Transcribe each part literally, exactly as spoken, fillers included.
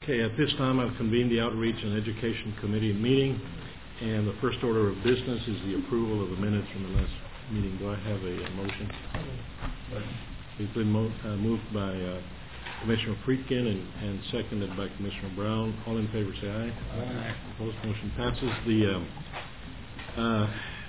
Okay, at this time I've convened the Outreach and Education Committee meeting, and the first order of business is the approval of the minutes from the last meeting. Do I have a, a motion? It's been mo uh, moved by uh, Commissioner Friedkin and, and seconded by Commissioner Brown. All in favor say aye. Aye. Opposed, motion passes. The um, uh,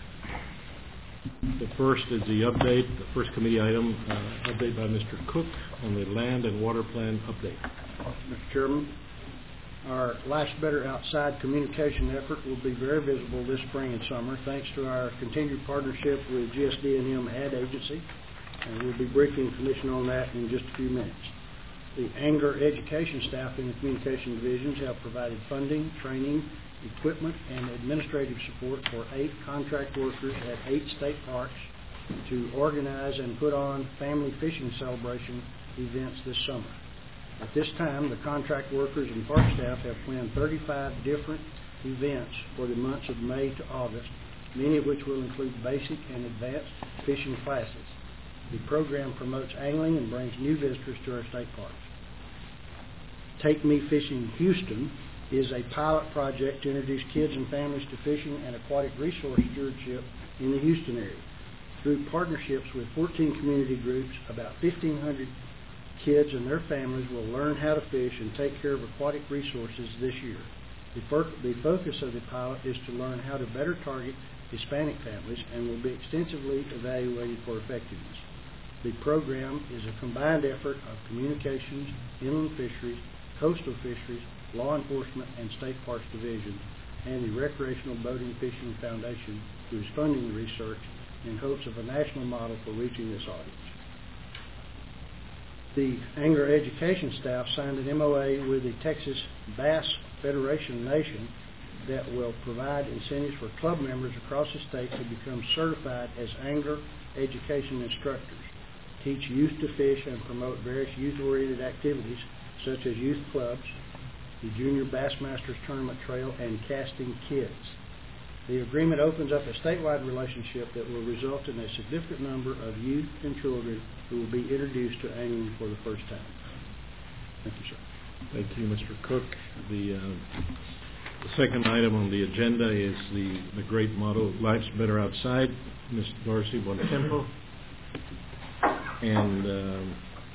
the first is the update, the first committee item, uh, update by Mister Cook on the land and water plan update. Mister Chairman, our Life's Better Outside communication effort will be very visible this spring and summer thanks to our continued partnership with G S D and M Ad Agency, and we'll be briefing the Commission on that in just a few minutes. The Anger education staff in the communication divisions have provided funding, training, equipment, and administrative support for eight contract workers at eight state parks to organize and put on family fishing celebration events this summer. At this time, the contract workers and park staff have planned thirty-five different events for the months of May to August, many of which will include basic and advanced fishing classes. The program promotes angling and brings new visitors to our state parks. Take Me Fishing Houston is a pilot project to introduce kids and families to fishing and aquatic resource stewardship in the Houston area. Through partnerships with fourteen community groups, about fifteen hundred kids and their families will learn how to fish and take care of aquatic resources this year. The, the focus of the pilot is to learn how to better target Hispanic families and will be extensively evaluated for effectiveness. The program is a combined effort of communications, inland fisheries, coastal fisheries, law enforcement, and state parks divisions, and the Recreational Boating Fishing Foundation, who is funding the research in hopes of a national model for reaching this audience. The Anger education staff signed an M O A with the Texas Bass Federation Nation that will provide incentives for club members across the state to become certified as Anger education instructors, teach youth to fish, and promote various youth-oriented activities such as youth clubs, the Junior Bassmasters Tournament Trail, and Casting Kids. The agreement opens up a statewide relationship that will result in a significant number of youth and children who will be introduced to angling for the first time. Thank you, sir. Thank you, Mister Cook. The, uh, the second item on the agenda is the, the great motto, Life's Better Outside, Miz Darcy Bontempo. And, um,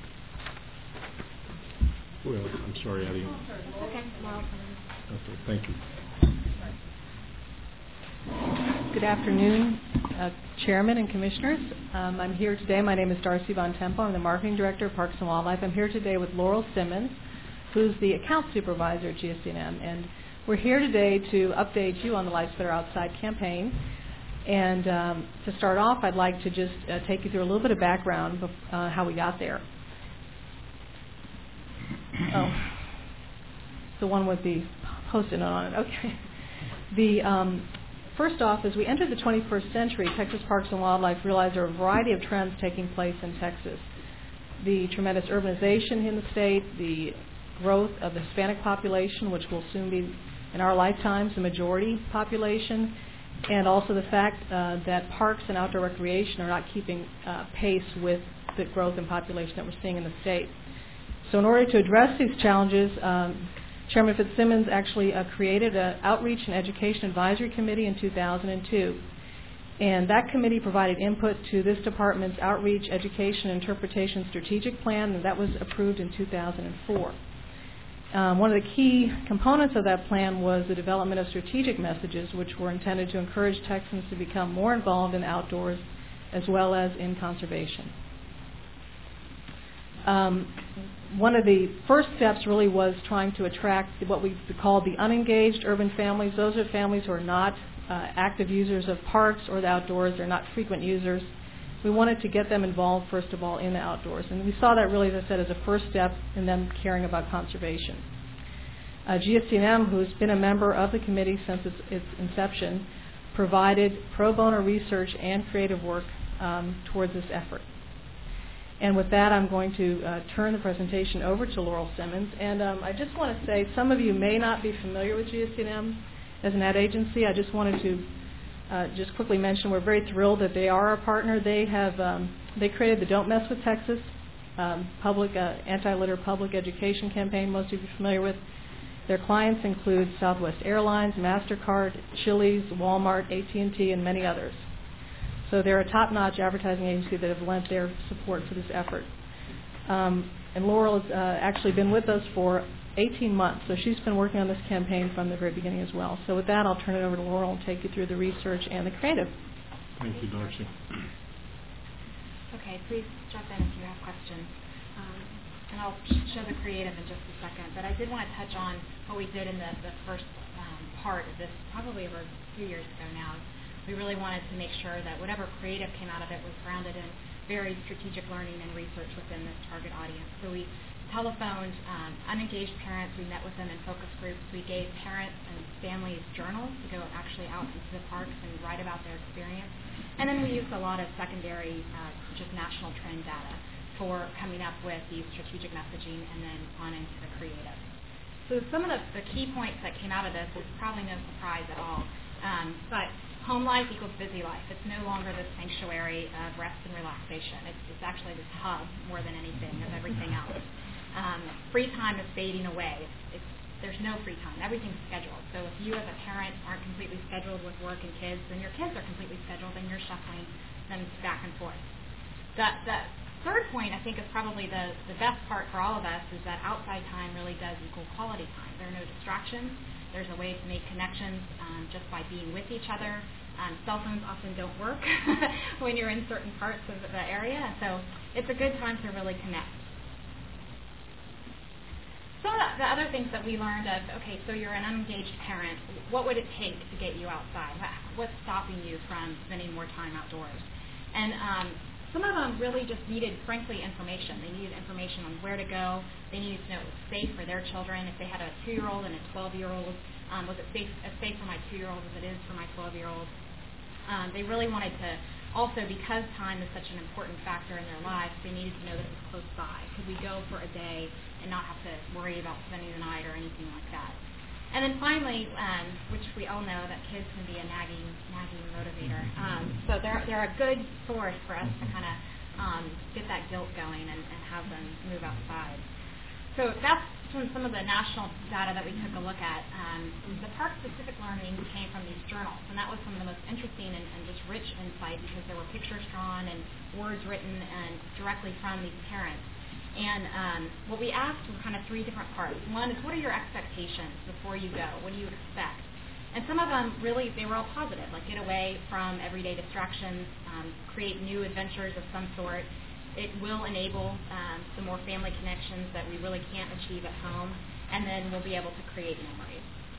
well, I'm sorry, I didn't. Okay, okay, thank you. Good afternoon, uh, Chairman and Commissioners. Um, I'm here today. My name is Darcy Bontempo. I'm the Marketing Director of Parks and Wildlife. I'm here today with Laurel Simmons, who's the Account Supervisor at G S D and M. And we're here today to update you on the Life's Better Outside campaign. And um, to start off, I'd like to just uh, take you through a little bit of background of uh, how we got there. Oh, the one with the post-it note on it. Okay. The um, first off, as we entered the twenty-first century, Texas Parks and Wildlife realized there are a variety of trends taking place in Texas. The tremendous urbanization in the state, the growth of the Hispanic population, which will soon be, in our lifetimes, the majority population, and also the fact uh, that parks and outdoor recreation are not keeping uh, pace with the growth in population that we're seeing in the state. So in order to address these challenges, um, Chairman Fitzsimmons actually uh, created an Outreach and Education Advisory Committee in two thousand two. And that committee provided input to this department's Outreach, Education, and Interpretation Strategic Plan, and that was approved in two thousand four. Um, one of the key components of that plan was the development of strategic messages, which were intended to encourage Texans to become more involved in outdoors as well as in conservation. Um, one of the first steps really was trying to attract what we call the unengaged urban families. Those are families who are not uh, active users of parks or the outdoors. They're not frequent users. We wanted to get them involved, first of all, in the outdoors. And we saw that really, as I said, as a first step in them caring about conservation. Uh, G S D and M, who's been a member of the committee since its, its inception, provided pro bono research and creative work um, towards this effort. And with that, I'm going to uh, turn the presentation over to Laurel Simmons. And um, I just want to say, some of you may not be familiar with G S D and M as an ad agency. I just wanted to uh, just quickly mention we're very thrilled that they are our partner. They have um, they created the Don't Mess with Texas um, public uh, anti-litter public education campaign most of you are familiar with. Their clients include Southwest Airlines, MasterCard, Chili's, Walmart, A T and T, and many others. So they're a top-notch advertising agency that have lent their support for this effort. Um, and Laurel has uh, actually been with us for eighteen months, so she's been working on this campaign from the very beginning as well. So with that, I'll turn it over to Laurel and take you through the research and the creative. Thank you, Darcy. Okay, please jump in if you have questions. Um, and I'll show the creative in just a second. But I did want to touch on what we did in the, the first um, part of this, probably over two years ago now. We really wanted to make sure that whatever creative came out of it was grounded in very strategic learning and research within this target audience. So we telephoned um, unengaged parents. We met with them in focus groups. We gave parents and families journals to go actually out into the parks and write about their experience. And then we used a lot of secondary, uh, just national trend data for coming up with the strategic messaging and then on into the creative. So some of the, the key points that came out of this is probably no surprise at all. Um, but home life equals busy life. It's no longer this sanctuary of rest and relaxation. It's, it's actually this hub more than anything of everything else. Um, free time is fading away. It's, it's, there's no free time. Everything's scheduled. So if you as a parent aren't completely scheduled with work and kids, then your kids are completely scheduled and you're shuffling them back and forth. The, the third point I think is probably the, the best part for all of us is that outside time really does equal quality time. There are no distractions. There's a way to make connections um, just by being with each other. Um, cell phones often don't work when you're in certain parts of the area, so it's a good time to really connect. Some of the other things that we learned of, okay, so you're an unengaged parent, what would it take to get you outside? What's stopping you from spending more time outdoors? And um, some of them really just needed, frankly, information. They needed information on where to go. They needed to know it was safe for their children. If they had a two-year-old and a twelve-year-old, um, was it safe, as safe for my two-year-old as it is for my twelve-year-old? Um, they really wanted to, also because time is such an important factor in their lives, they needed to know that it was close by. Could we go for a day and not have to worry about spending the night or anything like that? And then finally, um, which we all know that kids can be a nagging, nagging motivator. Um, so they're, they're a good source for us to kind of um, get that guilt going and, and have them move outside. So that's from some of the national data that we took a look at. Um, the park-specific learning came from these journals, and that was some of the most interesting and, and just rich insight because there were pictures drawn and words written and directly from these parents. And um, what we asked were kind of three different parts. One is, what are your expectations before you go? What do you expect? And some of them really, they were all positive, like get away from everyday distractions, um, create new adventures of some sort. It will enable um, some more family connections that we really can't achieve at home, and then we'll be able to create memories.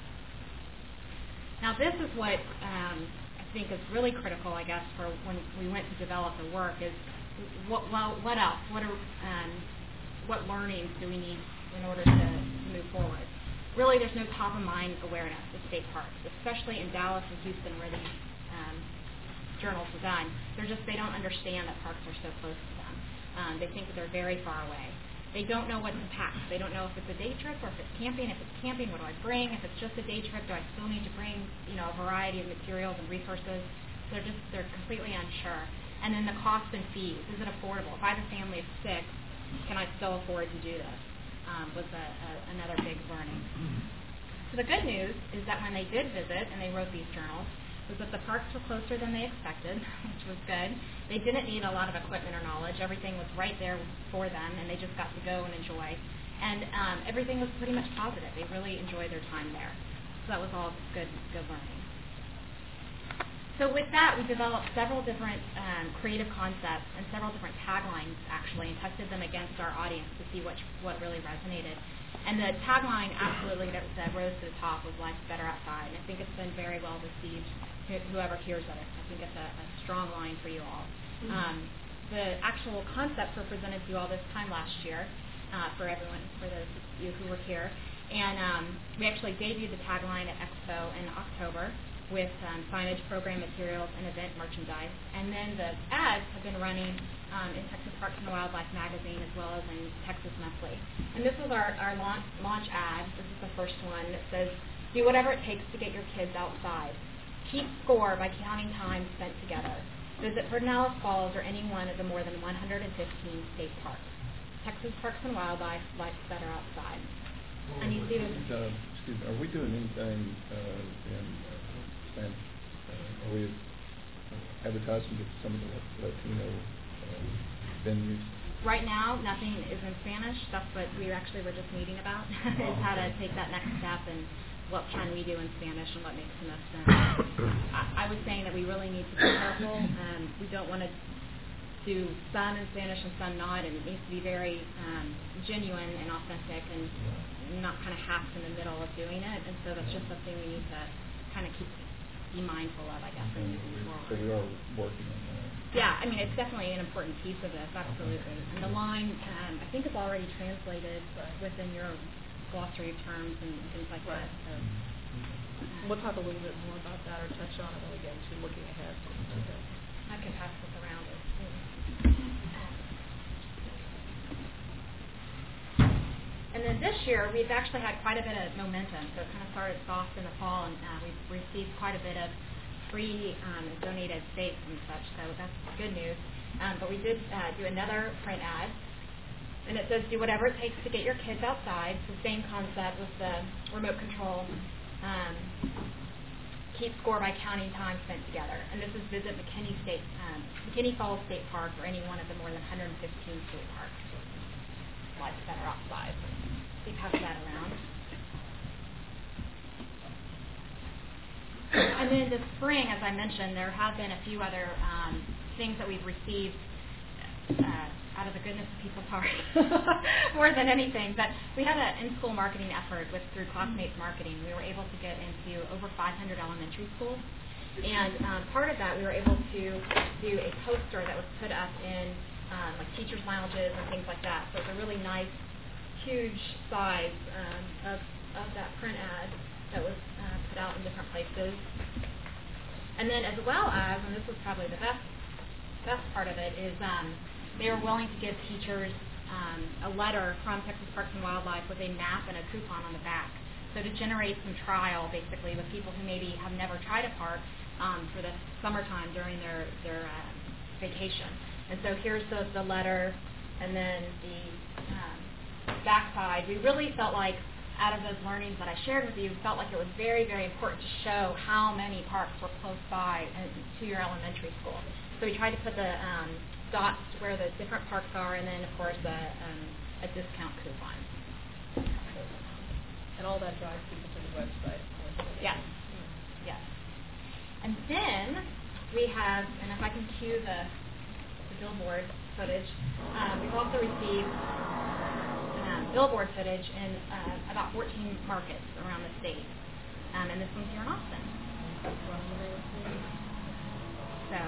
Now this is what um, I think is really critical, I guess, for when we went to develop the work is what, well, what else? What are um, what learnings do we need in order to, to move forward? Really, there's no top-of-mind awareness of state parks, especially in Dallas and Houston where these um, journals were done. They're just, they don't understand that parks are so close to them. Um, they think that they're very far away. They don't know what to pack. They don't know if it's a day trip or if it's camping. If it's camping, what do I bring? If it's just a day trip, do I still need to bring, you know, a variety of materials and resources? They're just, they're completely unsure. And then the cost and fees. Is it affordable? If I have a family of six, can I still afford to do this? Um, was a, a, another big learning. So the good news is that when they did visit and they wrote these journals, was that the parks were closer than they expected, which was good. They didn't need a lot of equipment or knowledge. Everything was right there for them, and they just got to go and enjoy. And um, everything was pretty much positive. They really enjoyed their time there. So that was all good, good learning. So with that, we developed several different um, creative concepts and several different taglines, actually, and tested them against our audience to see what, what really resonated. And the tagline absolutely that, that rose to the top was Life's Better Outside. And I think it's been very well received, whoever hears of it. I think it's a, a strong line for you all. Mm-hmm. Um, the actual concepts were presented to you all this time last year uh, for everyone, for those of you who were here. And um, we actually debuted the tagline at Expo in October with um, signage, program materials, and event merchandise. And then the ads have been running um, in Texas Parks and Wildlife magazine as well as in Texas Monthly. And this was our, our launch, launch ad. This is the first one that says, do whatever it takes to get your kids outside. Keep score by counting time spent together. Visit Pedernales Falls or any one of the more than one hundred fifteen state parks. Texas Parks and Wildlife, life's better outside. And you see this. Uh, excuse me, are we doing anything uh, in uh, Spanish? Uh, are we advertising to some of the Latino uh, venues? Right now, nothing is in Spanish. That's what we actually were just meeting about, is how to take that next step and what can we do in Spanish and what makes the most sense. I, I was saying that we really need to be careful. Um, we don't want to do some in Spanish and some not, and it needs to be very um, genuine and authentic and not kind of half in the middle of doing it. And so that's just something we need to kind of keep be mindful of, I guess, and moving forward. So we are working on that. Yeah, I mean, it's definitely an important piece of this, absolutely. And the line, um, I think, is already translated within your glossary of terms and things like that. So. We'll talk a little bit more about that or touch on it when we get into looking ahead. Okay. I can pass this around. And then this year, we've actually had quite a bit of momentum. So it kind of started soft in the fall, and uh, we've received quite a bit of free um, and donated steaks and such. So that's good news. Um, but we did uh, do another print ad, and it says, "Do whatever it takes to get your kids outside." It's the same concept with the remote control. Um, keep score by counting time spent together. And this is visit McKinney State, um, McKinney Falls State Park, or any one of the more than one hundred fifteen state parks. Lights that are outside. We pass that around. And then this spring, as I mentioned, there have been a few other um, things that we've received uh, out of the goodness of people's hearts, more than anything. But we had an in-school marketing effort with through Classmates Marketing. We were able to get into over five hundred elementary schools. And um, part of that, we were able to do a poster that was put up in Um, like teachers' lounges and things like that. So it's a really nice, huge size um, of, of that print ad that was uh, put out in different places. And then as well as, and this was probably the best best part of it, is um, they were willing to give teachers um, a letter from Texas Parks and Wildlife with a map and a coupon on the back. So to generate some trial, basically, with people who maybe have never tried a park um, for the summertime during their, their uh, vacation. And so here's the, the letter, and then the um, backside. We really felt like, out of those learnings that I shared with you, felt like it was very, very important to show how many parks were close by and, to your elementary school. So we tried to put the um, dots where the different parks are, and then, of course, a, um, a discount coupon. And all that drives people to the website. Yes. Yes. And then we have, and if I can cue the billboard footage. Um, we've also received um, billboard footage in uh, about fourteen markets around the state, um, and this one's here in Austin. So,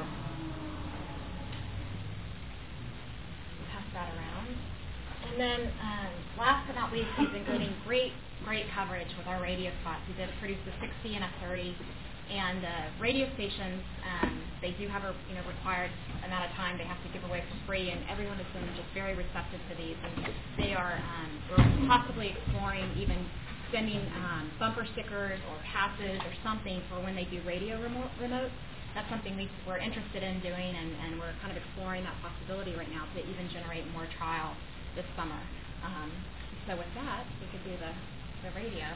pass that around. And then, um, last but not least, we've been getting great, great coverage with our radio spots. We did produce a sixty and a thirty. And uh, radio stations, um, they do have a you know required amount of time they have to give away for free, and everyone has been just very receptive to these. And they are um, we're possibly exploring even sending um, bumper stickers or passes or something for when they do radio remote, remotes. That's something we, we're interested in doing, and, and we're kind of exploring that possibility right now to even generate more trial this summer. Um, so with that, we could do the, the radio.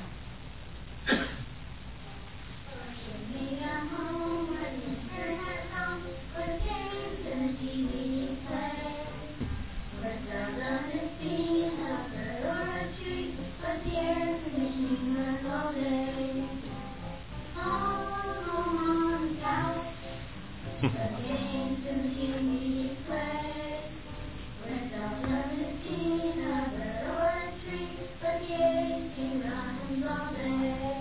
Should be at home when Mister at home with games and T V play. With the lovely scene of the Aurora tree, with the air conditioning runs all day. Home, home on the couch, the games and T V play. With the lovely scene of the Aurora tree, with the A C runs all day.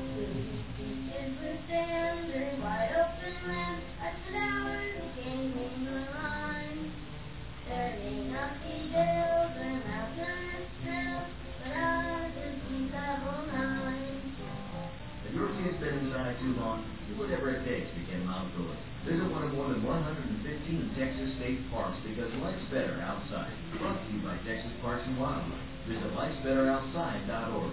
Under wide open land, at the hours became in the line. There may not be hills and mountains trails, but ours is the level line. If your kid's been inside too long, do whatever it takes to get them outdoors. Visit one of more than one hundred fifteen Texas state parks, because life's better outside. Brought to you by Texas Parks and Wildlife. Visit lifes better outside dot org.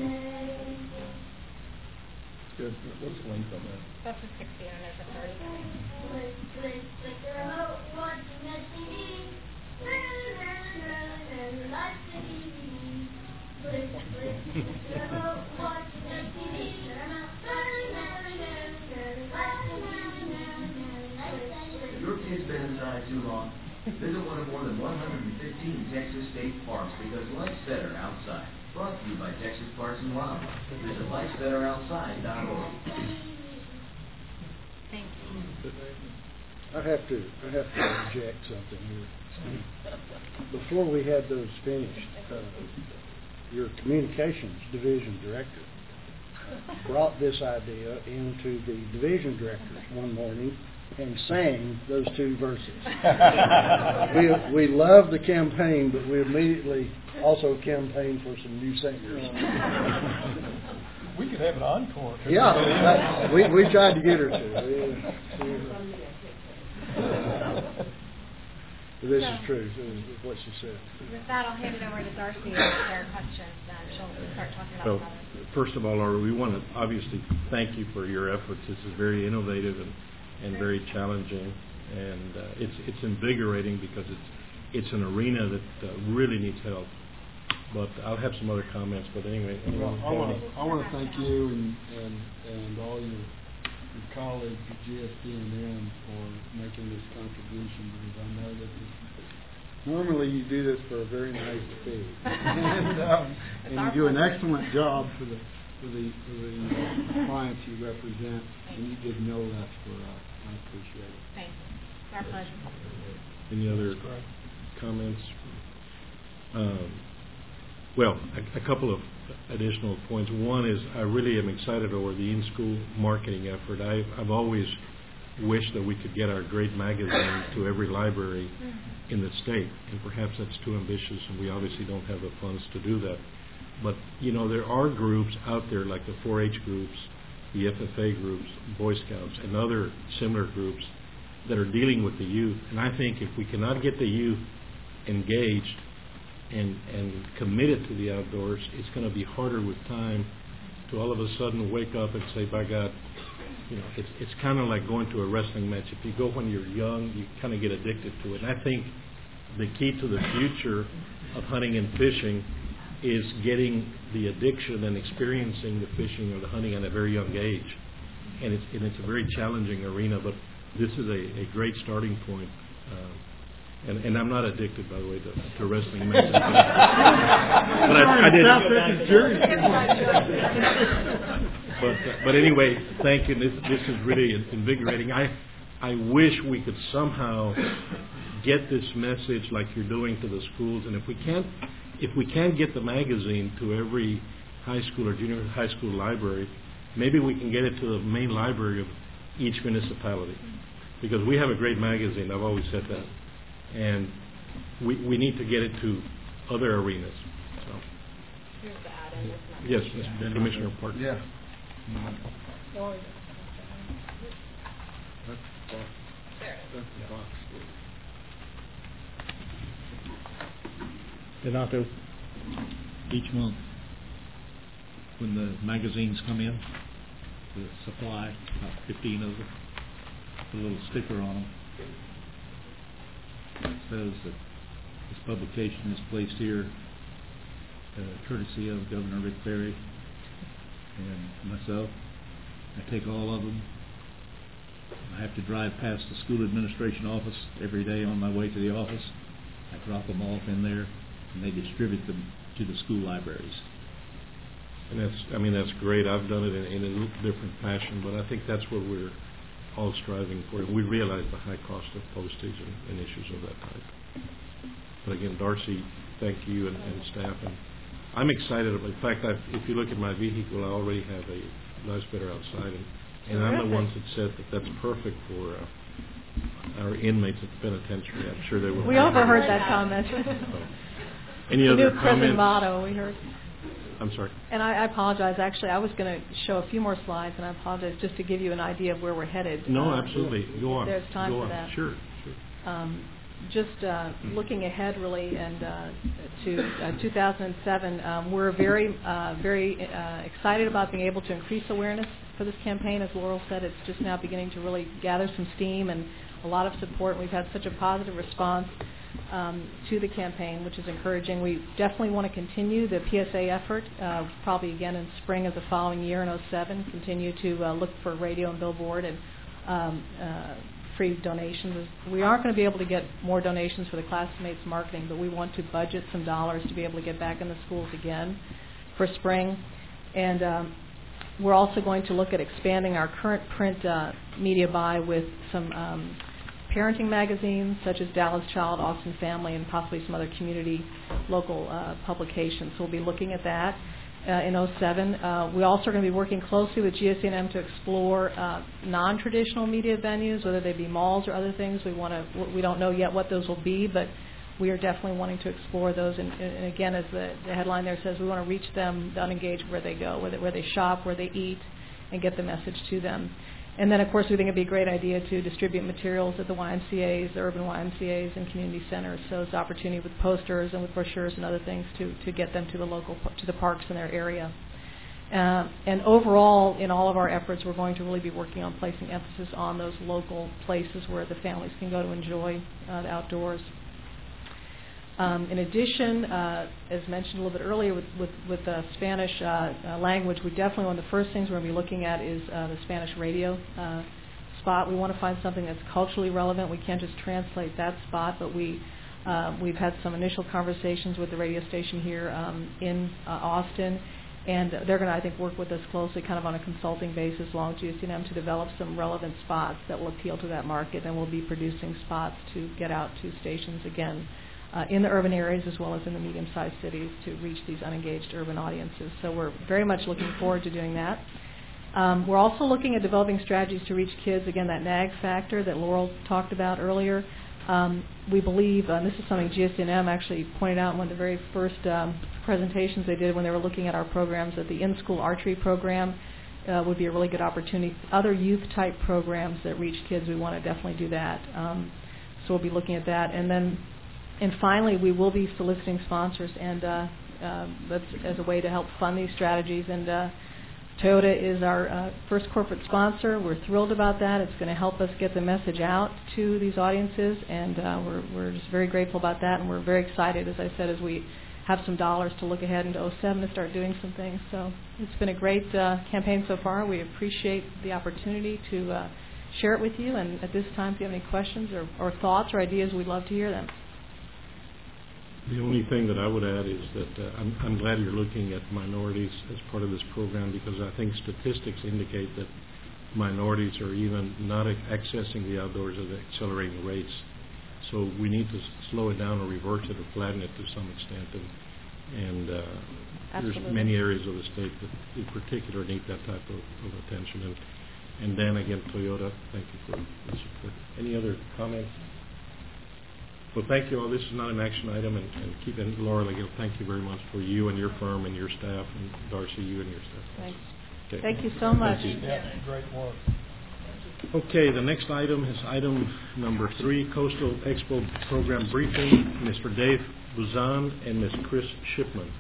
Good. What's the length on that? That's a sixty, and there's a thirty. Click, click, click the remote, watching a T V. Really, really, really, really like the T V. If your kid's been inside too long, visit one of more than one hundred fifteen Texas state parks because life's better outside. Brought to you by Texas Parks and Wildlife. Visit lifes better outside dot org. Thank you. I have to, I have to interject something here. Before we had those finished, uh, your communications division director brought this idea into the division directors one morning and sang those two verses. we, we love the campaign, but we immediately also campaigned for some new singers. We could have an encore. couldn't Yeah, we? that, we, we tried to get her to. This is true, this is what she said. With that, I'll hand it over to Darcy if there are questions. Uh, she'll start talking about Well, that. first of all, Laura, we want to obviously thank you for your efforts. This is very innovative and, and very challenging, and uh, it's it's invigorating because it's it's an arena that uh, really needs help. But I'll have some other comments. But anyway, Well, I want to I want to thank you and and and all your your colleagues at G S D and M for making this contribution, because I know that this, normally you do this for a very nice fee, and, um, and you do an excellent job for the for the for the uh, clients you represent, and you did know that for us. I appreciate it. Thank you. It's our pleasure. any other comments? Um, Well, a, a couple of additional points. One is I really am excited over the in-school marketing effort. I, I've always wished that we could get our great magazine to every library in the state, and perhaps that's too ambitious, and we obviously don't have the funds to do that. But, you know, there are groups out there like the four H groups, the F F A groups, Boy Scouts, and other similar groups that are dealing with the youth. And I think if we cannot get the youth engaged and and committed to the outdoors, it's going to be harder with time to all of a sudden wake up and say, by God, you know, it's it's kind of like going to a wrestling match. If you go when you're young, you kind of get addicted to it. And I think the key to the future of hunting and fishing is getting the addiction and experiencing the fishing or the hunting at a very young age. And it's and it's a very challenging arena, but this is a, a great starting point. Uh, And, and I'm not addicted, by the way, to, to wrestling matches. But I, I did. But uh, but anyway, thank you. This this is really invigorating. I I wish we could somehow get this message like you're doing to the schools. And if we can't if we can't get the magazine to every high school or junior high school library, maybe we can get it to the main library of each municipality, because we have a great magazine. I've always said that. And we we need to get it to other arenas. So. Here's the ad in this number. Yes, Mister Commissioner Parker. Yeah. That's the box. Donato, each month when the magazines come in, the supply, about fifteen of them, put a little sticker on them. It says that this publication is placed here uh, courtesy of Governor Rick Perry and myself. I take all of them. I have to drive past the school administration office every day on my way to the office. I drop them off in there, and they distribute them to the school libraries. And that's, I mean, that's great. I've done it in, in a little different fashion, but I think that's what we're all striving for. We realize the high cost of postage and, and issues of that type. But again, Darcy, thank you and, and staff. And I'm excited about, in fact, I've, if you look at my vehicle, I already have a Life's Better Outside. And, and I'm the ones that said that that's perfect for uh, our inmates at the penitentiary. I'm sure they will. We overheard that comment. So, any The other new prison comments? motto we heard. I'm sorry. And I, I apologize. Actually, I was going to show a few more slides, and I apologize just to give you an idea of where we're headed. No, Uh, absolutely. Go on. There's time Go for on. that. Sure, sure. Um, just uh, looking ahead, really, and uh, to uh, two thousand seven, um, we're very, uh, very uh, excited about being able to increase awareness for this campaign. As Laurel said, it's just now beginning to really gather some steam and a lot of support. We've had such a positive response. um, to the campaign, which is encouraging. We definitely want to continue the P S A effort, uh, probably again in spring of the following year in oh seven, continue to uh, look for radio and billboard and um, uh, free donations. We aren't going to be able to get more donations for the classmates marketing, but we want to budget some dollars to be able to get back in the schools again for spring. And um, we're also going to look at expanding our current print uh, media buy with some um, parenting magazines such as Dallas Child, Austin Family, and possibly some other community local uh, publications. So we'll be looking at that uh, in oh seven. Uh, we also are going to be working closely with G S D and M to explore uh, non-traditional media venues, whether they be malls or other things. We want to. We don't know yet what those will be, but we are definitely wanting to explore those. And, and again, as the, the headline there says, we want to reach them, the unengaged, where they go, where they, where they shop, where they eat, and get the message to them. And then, of course, we think it would be a great idea to distribute materials at the Y M C As, the urban Y M C As, and community centers. So it's an opportunity with posters and with brochures and other things to, to get them to the local, to the parks in their area. Uh, and overall, in all of our efforts, we're going to really be working on placing emphasis on those local places where the families can go to enjoy uh, the outdoors. Um, in addition, uh, as mentioned a little bit earlier with, with, with the Spanish uh, uh, language, we definitely, one of the first things we're going to be looking at is uh, the Spanish radio uh, spot. We want to find something that's culturally relevant. We can't just translate that spot, but we, uh, we've had some initial conversations with the radio station here um, in uh, Austin, and they're going to, I think, work with us closely kind of on a consulting basis along with G S D and M to develop some relevant spots that will appeal to that market, and we'll be producing spots to get out to stations again Uh, in the urban areas as well as in the medium-sized cities to reach these unengaged urban audiences. So we're very much looking forward to doing that. Um, we're also looking at developing strategies to reach kids, again, that nag factor that Laurel talked about earlier. Um, we believe, uh, and this is something G S D and M actually pointed out in one of the very first um, presentations they did when they were looking at our programs, that the in-school archery program uh, would be a really good opportunity. Other youth-type programs that reach kids, we want to definitely do that. Um, so we'll be looking at that. And then And finally, we will be soliciting sponsors, and uh, uh, that's as a way to help fund these strategies. And uh, Toyota is our uh, first corporate sponsor. We're thrilled about that. It's going to help us get the message out to these audiences, and uh, we're, we're just very grateful about that. And we're very excited, as I said, as we have some dollars to look ahead into oh seven to start doing some things. So it's been a great uh, campaign so far. We appreciate the opportunity to uh, share it with you. And at this time, if you have any questions or, or thoughts or ideas, we'd love to hear them. The only thing that I would add is that uh, I'm, I'm glad you're looking at minorities as part of this program, because I think statistics indicate that minorities are even not accessing the outdoors at accelerating rates. So we need to slow it down or reverse it or flatten it to some extent. And, and uh, there's many areas of the state that in particular need that type of, of attention. And, and Dan, again, Toyota, thank you for the support. Any other comments? Well, thank you all. This is not an action item, and, and keep in, Laura, again, thank you very much for you and your firm and your staff, and Darcy, you and your staff. Thanks. Okay. Thank you so much. Thank you. Yeah, great work. Okay, the next item is item number three, Coastal Expo Program Briefing. Mister Dave Buzan and Miz Chris Shipman.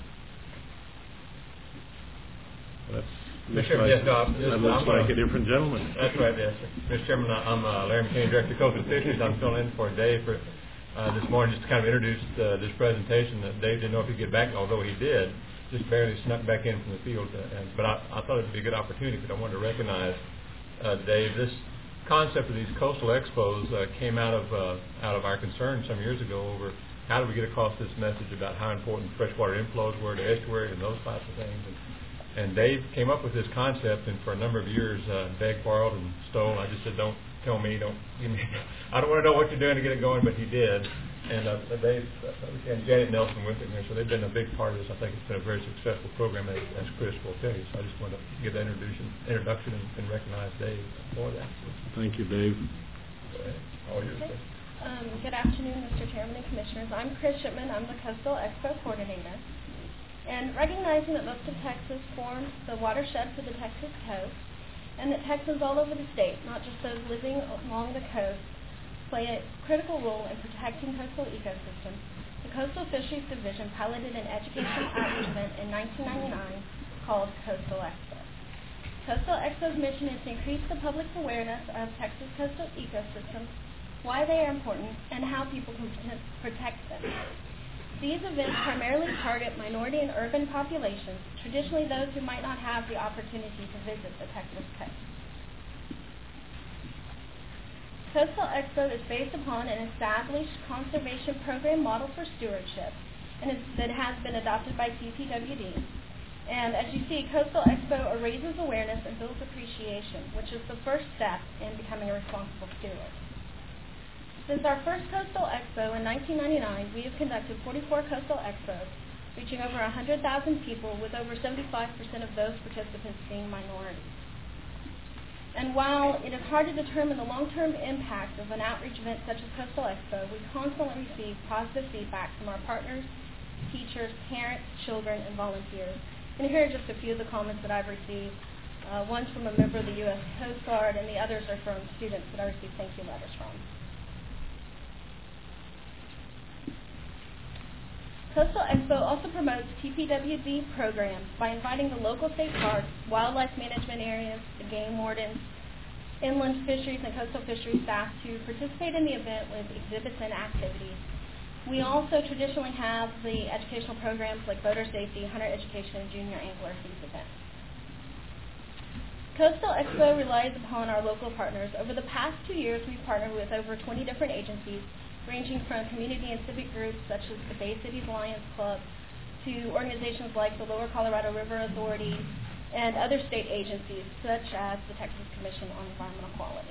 That's Mister Chairman, yes, no, that looks I'm, like uh, a different gentleman. That's right, yes, sir. Mister Chairman, I'm uh, Larry McKinney, Director of Coastal Fisheries. I'm filling in for Dave for uh, this morning just to kind of introduce uh, this presentation. That Dave didn't know if he'd get back, although he did, just barely snuck back in from the field. Uh, and, but I, I thought it would be a good opportunity because I wanted to recognize uh, Dave. This concept of these coastal expos uh, came out of uh, out of our concern some years ago over how do we get across this message about how important freshwater inflows were to estuaries and those types of things. And, And Dave came up with this concept, and for a number of years, uh, begged, borrowed, and stole. I just said, "Don't tell me, don't give me. I don't want to know what you're doing to get it going," but he did. And uh, Dave uh, and Janet Nelson with him here, so they've been a big part of this. I think it's been a very successful program, as, as Chris will tell you. So I just wanted to give that introduction, introduction, and, and recognize Dave for that. So, thank you, Dave. Go ahead. All yours, Chris. Um, good afternoon, Mister Chairman and Commissioners. I'm Chris Shipman. I'm the Coastal Expo Coordinator. And recognizing that most of Texas forms the watershed for the Texas coast, and that Texans all over the state, not just those living along the coast, play a critical role in protecting coastal ecosystems, the Coastal Fisheries Division piloted an education outreach event in nineteen ninety-nine called Coastal Expo. Coastal Expo's mission is to increase the public's awareness of Texas coastal ecosystems why they are important, and how people can prote- protect them. These events primarily target minority and urban populations, traditionally those who might not have the opportunity to visit the Texas coast. Coastal Expo is based upon an established conservation program model for stewardship and is, that has been adopted by T P W D. And as you see, Coastal Expo raises awareness and builds appreciation, which is the first step in becoming a responsible steward. Since our first Coastal Expo in nineteen ninety-nine, we have conducted forty-four Coastal Expos, reaching over one hundred thousand people, with over seventy-five percent of those participants being minorities. And while it is hard to determine the long-term impact of an outreach event such as Coastal Expo, we constantly receive positive feedback from our partners, teachers, parents, children, and volunteers. And here are just a few of the comments that I've received. Uh, one's from a member of the U S Coast Guard, and the others are from students that I received thank you letters from. Coastal Expo also promotes T P W D programs by inviting the local state parks, wildlife management areas, the game wardens, inland fisheries, and coastal fisheries staff to participate in the event with exhibits and activities. We also traditionally have the educational programs like boater safety, hunter education, and junior angler at these events. Coastal Expo relies upon our local partners. Over the past two years, we've partnered with over twenty different agencies, ranging from community and civic groups such as the Bay Cities Lions Club to organizations like the Lower Colorado River Authority and other state agencies such as the Texas Commission on Environmental Quality.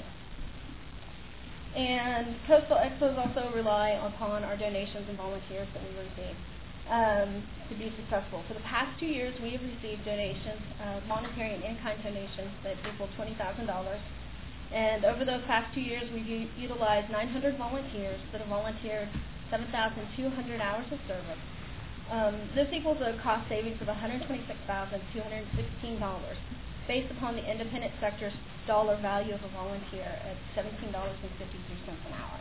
And Coastal Expos also rely upon our donations and volunteers that we receive um, to be successful. For the past two years, we have received donations, uh, monetary and in-kind donations that equal twenty thousand dollars. And over those past two years, we've u- utilized nine hundred volunteers that have volunteered seven thousand two hundred hours of service. Um, this equals a cost savings of one hundred twenty-six thousand two hundred sixteen dollars, based upon the independent sector's dollar value of a volunteer at seventeen dollars and fifty-three cents an hour.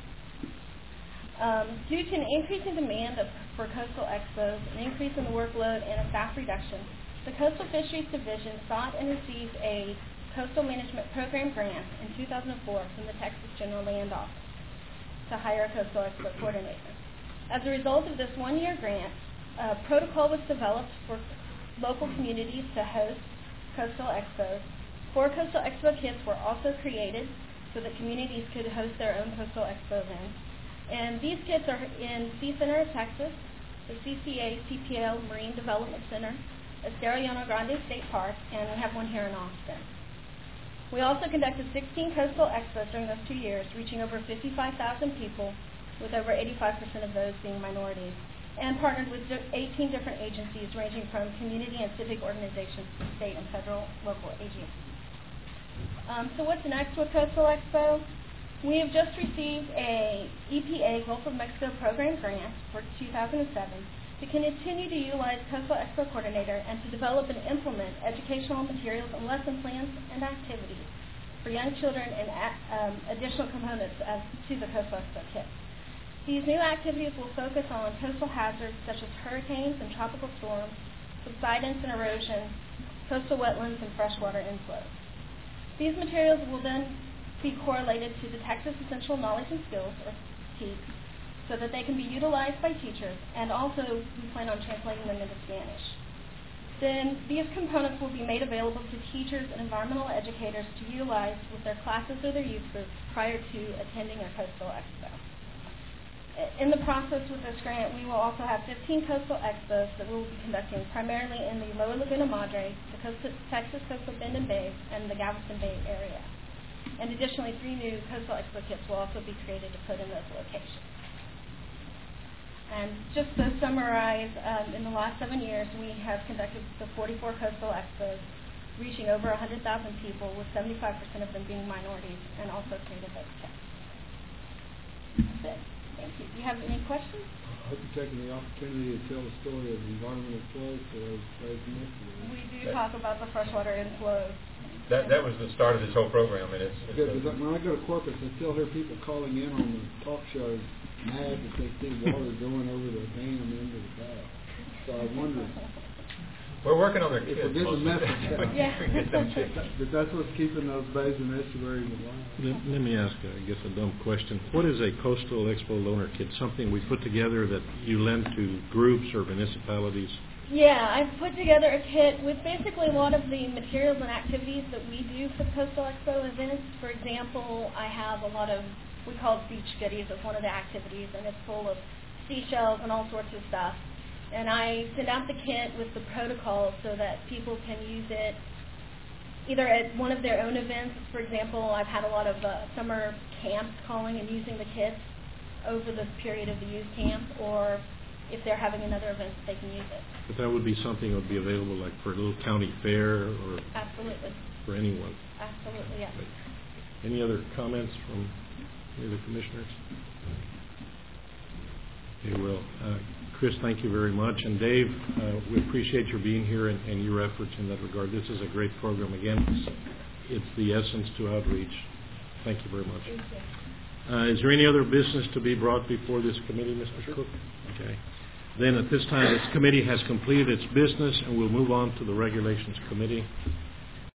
Um, due to an increase in demand of, for coastal expos, an increase in the workload, and a staff reduction, the Coastal Fisheries Division sought and received a Coastal Management Program grant in two thousand four from the Texas General Land Office to hire a Coastal Expo coordinator. As a result of this one-year grant, a protocol was developed for local communities to host Coastal Expos. Four Coastal Expo kits were also created so that communities could host their own Coastal Expo events. And these kits are in Sea Center of Texas, the C C A C P L Marine Development Center, Estero Llano Grande State Park, and we have one here in Austin. We also conducted sixteen Coastal Expos during those two years, reaching over fifty-five thousand people, with over eighty-five percent of those being minorities, and partnered with eighteen different agencies ranging from community and civic organizations to state and federal local agencies. Um, so what's next with Coastal Expo? We have just received a E P A Gulf of Mexico program grant for two thousand seven to continue to utilize Coastal Expo Coordinator and to develop and implement educational materials and lesson plans and activities for young children and um, additional components as to the Coastal Expo kit. These new activities will focus on coastal hazards such as hurricanes and tropical storms, subsidence and erosion, coastal wetlands, and freshwater inflows. These materials will then be correlated to the Texas Essential Knowledge and Skills, or T E A Ks, so that they can be utilized by teachers, and also we plan on translating them into Spanish. Then these components will be made available to teachers and environmental educators to utilize with their classes or their youth groups prior to attending a Coastal Expo. In the process with this grant, we will also have fifteen Coastal Expos that we will be conducting primarily in the Lower Laguna Madre, the Coastal, Texas Coastal Bend and Bay, and the Galveston Bay area. And additionally, three new Coastal Expo kits will also be created to put in those locations. And just to summarize, um, in the last seven years, we have conducted the forty-four Coastal Expos, reaching over one hundred thousand people, with seventy-five percent of them being minorities, and also created those kits. That's it. Thank you. Do you have any questions? I hope you're taking the opportunity to tell the story of environmental flow for those raising yesterday. We do talk about the freshwater inflows. That that was the start of this whole program, and it's, it's Because when I go to Corpus, I still hear people calling in on the talk show mad that they see water going over the dam into the back. So I wonder. We're working on their If kids. we're getting the mostly. message out. Yeah. Get them chicks. But that's what's keeping those bays and estuaries alive. Let, let me ask, uh, I guess, a dumb question. What is a Coastal Expo Loaner Kit? Something we put together that you lend to groups or municipalities? Yeah, I've put together a kit with basically a lot of the materials and activities that we do for the Coastal Expo events. For example, I have a lot of, we call it beach goodies as one of the activities, and it's full of seashells and all sorts of stuff. And I send out the kit with the protocols so that people can use it either at one of their own events. For example, I've had a lot of uh, summer camps calling and using the kits over the period of the youth camp, or if they're having another event, they can use it. But that would be something that would be available like for a little county fair or Absolutely. for anyone. Absolutely, yes. Any other comments from any of the commissioners? Okay, well, uh, Chris, thank you very much. And Dave, uh, we appreciate your being here and, and your efforts in that regard. This is a great program. Again, it's, it's the essence to outreach. Thank you very much. Thank you. Uh, is there any other business to be brought before this committee, Mister Cook? Okay. Then at this time, this committee has completed its business, and we'll move on to the Regulations Committee.